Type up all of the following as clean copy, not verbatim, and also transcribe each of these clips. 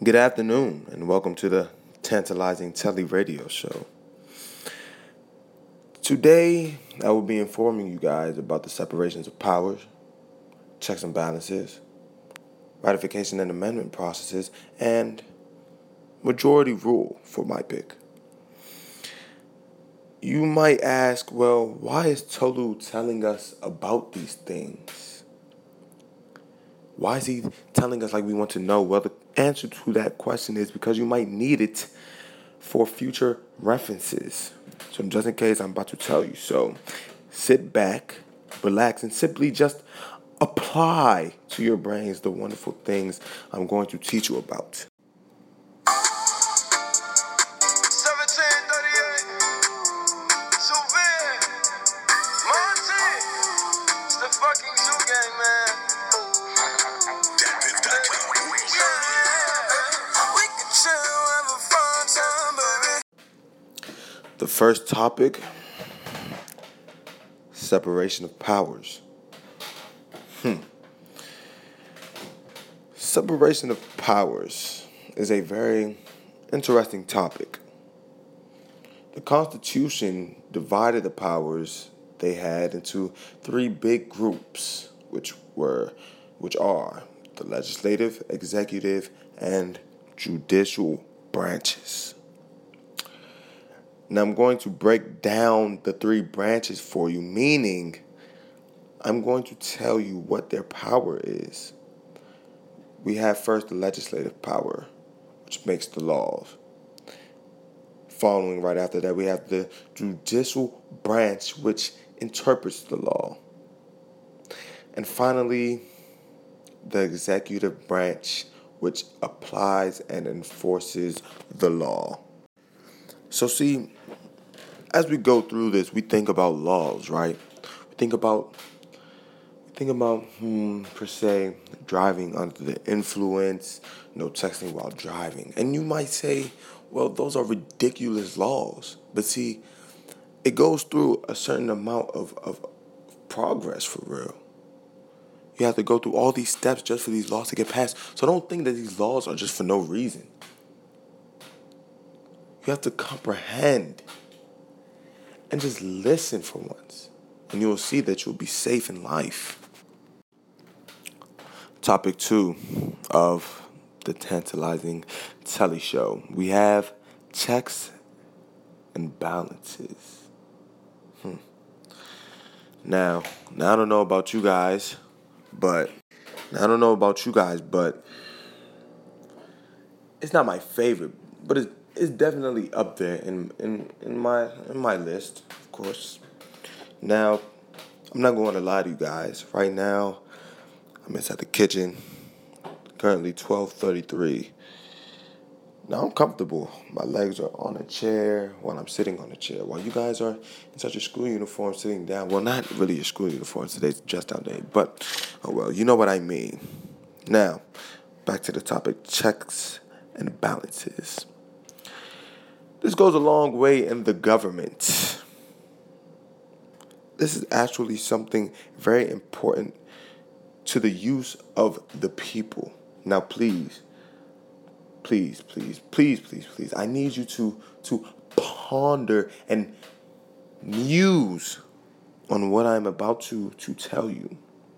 Good afternoon, and welcome to the Tantalizing Telly Radio Show. Today, I will be informing you guys about the separations of powers, checks and balances, ratification and amendment processes, and majority rule for my pick. You might ask, well, why is Tolu telling us about these things? Why is he telling us like we want to know? Well, the answer to that question is because you might need it for future references. So just in case, I'm about to tell you. So sit back, relax, and simply just apply to your brains the wonderful things I'm going to teach you about. 1738, Souvir, Monty, it's the fucking Zoo Gang, man. We can chill, have a fun time, baby. The first topic, separation of powers. Separation of powers is a very interesting topic. The Constitution divided the powers they had into three big groups, which are the legislative, executive, and judicial branches. Now I'm going to break down the three branches for you, meaning I'm going to tell you what their power is. We have first the legislative power, which makes the laws. Following right after that, we have the judicial branch, which interprets the law. And finally, the executive branch, which applies and enforces the law. So see, as we go through this, we think about laws, right? We think about per se, driving under the influence, no texting while driving. And you might say, well, those are ridiculous laws. But see, it goes through a certain amount of progress for real. You have to go through all these steps just for these laws to get passed. So don't think that these laws are just for no reason. You have to comprehend and just listen for once. And you will see that you'll be safe in life. Topic 2 of the Tantalizing Telly Show. We have checks and balances. Now I don't know about you guys, but it's not my favorite, but it's definitely up there in my list, of course. Now, I'm not going to lie to you guys. Right now, I'm inside the kitchen. Currently 12:33. Now I'm comfortable. My legs are on a chair while I'm sitting on a chair. While you guys are in such a school uniform sitting down. Well, not really a school uniform. Today's dress down day. But, oh well, you know what I mean. Now, back to the topic, checks and balances. This goes a long way in the government. This is actually something very important to the use of the people. Now, please, I need you to ponder and muse on what I'm about to tell you.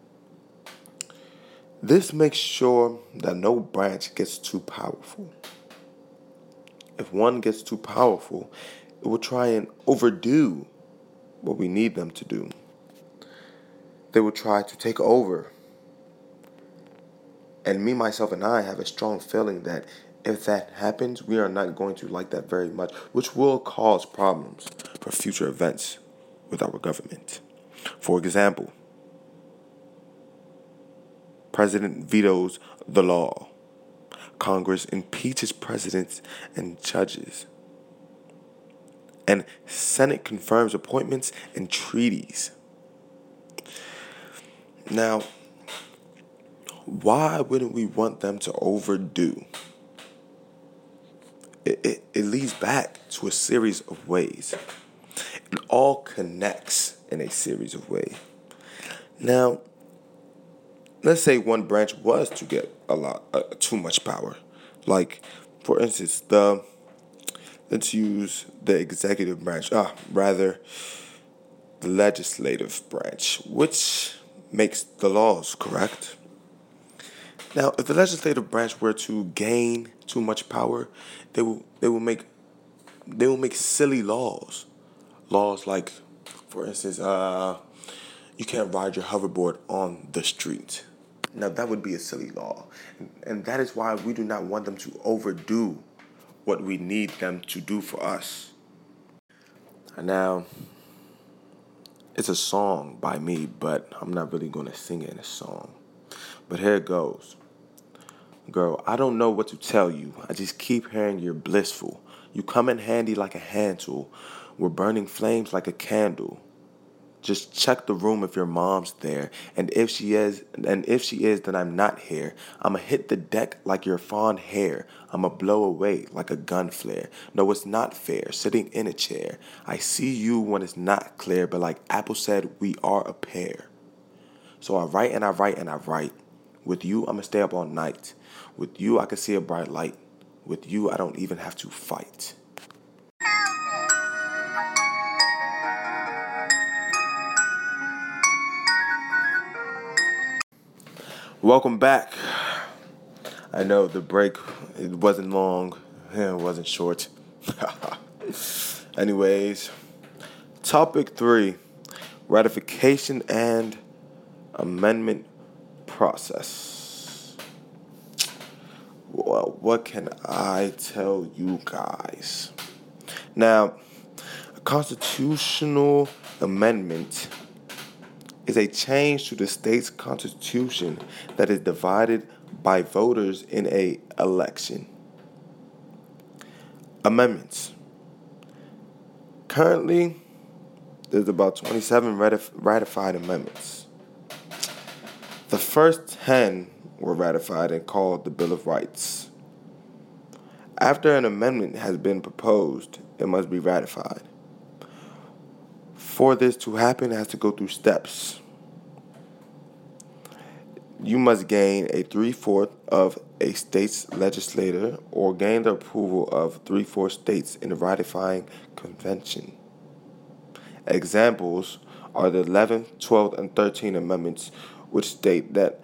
This makes sure that no branch gets too powerful. If one gets too powerful, it will try and overdo what we need them to do. They will try to take over. And me, myself, and I have a strong feeling that if that happens, we are not going to like that very much, which will cause problems for future events with our government. For example, President vetoes the law. Congress impeaches presidents and judges. And Senate confirms appointments and treaties. Now, why wouldn't we want them to overdo? It leads back to a series of ways. It all connects in a series of ways. Now, let's say one branch was to get too much power. Like, for instance, let's use the executive branch, rather the legislative branch, which makes the laws, correct? Now, if the legislative branch were to gain too much power, they will make silly laws. Laws like, for instance, you can't ride your hoverboard on the street. Now, that would be a silly law. And that is why we do not want them to overdo what we need them to do for us. And now, it's a song by me, but I'm not really going to sing it in a song. But here it goes. Girl, I don't know what to tell you. I just keep hearing you're blissful. You come in handy like a hand tool. We're burning flames like a candle. Just check the room if your mom's there. And if she is, then I'm not here. I'ma hit the deck like your fond hair. I'ma blow away like a gun flare. No, it's not fair. Sitting in a chair. I see you when it's not clear, but like Apple said, we are a pair. So I write and I write and I write. With you, I'ma stay up all night. With you, I can see a bright light. With you, I don't even have to fight. Welcome back. I know the break, it wasn't long, it wasn't short. Anyways, topic 3, ratification and amendment process. Well, what can I tell you guys? Now, a constitutional amendment is a change to the state's constitution that is divided by voters in a election. Amendments. Currently, there's about 27 ratified amendments. The first 10 were ratified and called the Bill of Rights. After an amendment has been proposed, it must be ratified. For this to happen, it has to go through steps. You must gain a 3/4 of a state's legislature or gain the approval of 3/4 states in the ratifying convention. Examples are the 11th, 12th, and 13th amendments, which state that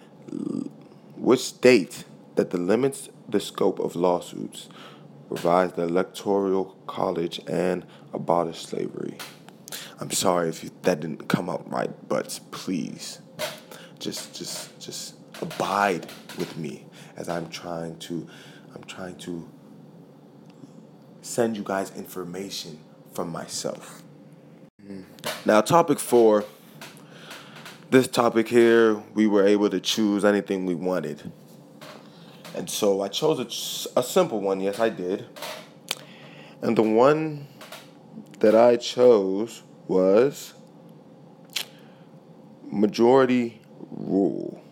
limits the scope of lawsuits, revise the electoral college, and abolish slavery. I'm sorry if that didn't come out right, but please, just abide with me as I'm trying to send you guys information from myself. Now, topic 4. This topic here, we were able to choose anything we wanted. And so I chose a simple one. Yes, I did. And the one that I chose was majority rule.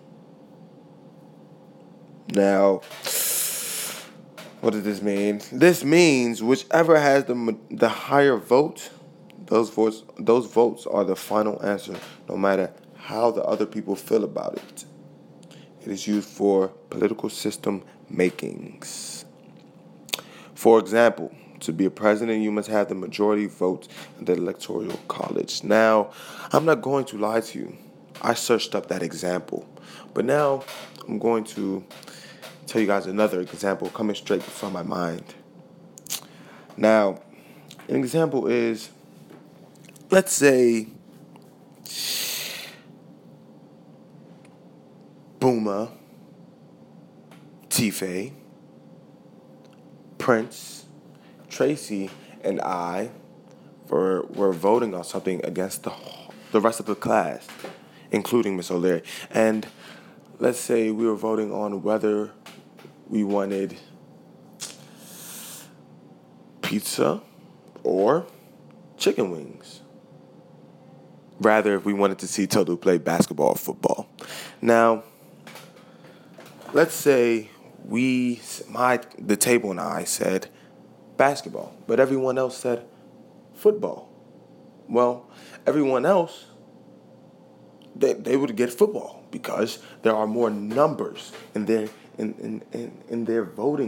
Now, what does this mean? This means whichever has the higher vote, those votes are the final answer, no matter how the other people feel about it. It is used for political system makings. For example, to be a president, you must have the majority vote in the electoral college. Now, I'm not going to lie to you. I searched up that example. But now, I'm going to tell you guys another example coming straight from my mind. Now, an example is, let's say, Booma, Tife, Prince, Tracy, and I were voting on something against the rest of the class, including Miss O'Leary. And let's say we were voting on whether we wanted pizza or chicken wings. Rather, if we wanted to see Toto play basketball or football. Now, let's say the table and I said basketball, but everyone else said football. Well, everyone else, they would get football because there are more numbers in their voting